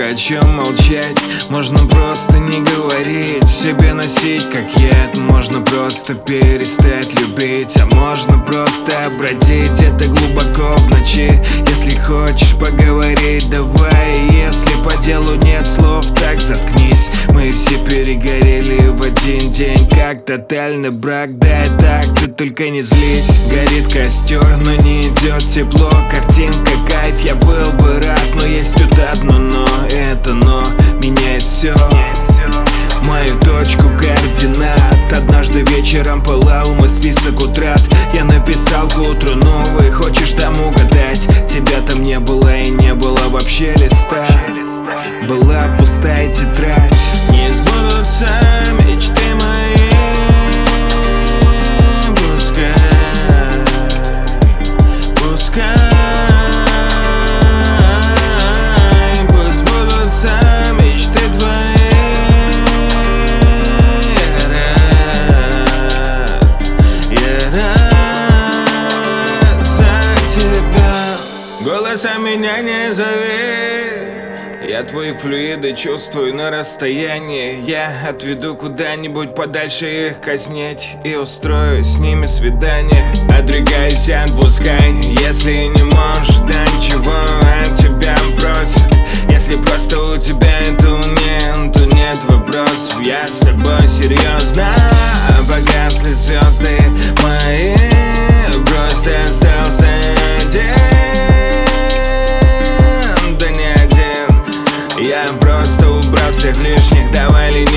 о чем молчать. Можно просто не говорить, в себе носить как яд. Можно просто перестать любить, а можно просто бродить где-то глубоко в ночи. Если хочешь поговорить, давай. Если по делу нет слов, так заткнись. Мы все перегорели в один день, как тотальный брак. Да и так, ты только не злись. Горит костер, но не идет тепло. Картинка кайф, я был бы рад, но есть тут одно но. Это но меняет все, мою точку координат. Однажды вечером пылал мой список утрат. Я написал к утру новый, хочешь там угадать? Тебя там не было и не было вообще листа. Была пустая тетрадь. Не сбудутся мечты мои, пускай, пускай. Пусть сбудутся мечты твои. Я рад за тебя. Голоса меня не зови. Я твои флюиды чувствую на расстоянии. Я отведу куда-нибудь подальше их казнить и устрою с ними свидание. Отрекаюсь, отпускай, если не можешь, да ничего от тебя просят. Если просто у тебя это нет, то нет вопросов. Я с тобой серьезно. Погасли звезды мои, просто остался один. Я просто убрал всех лишних, давай лети.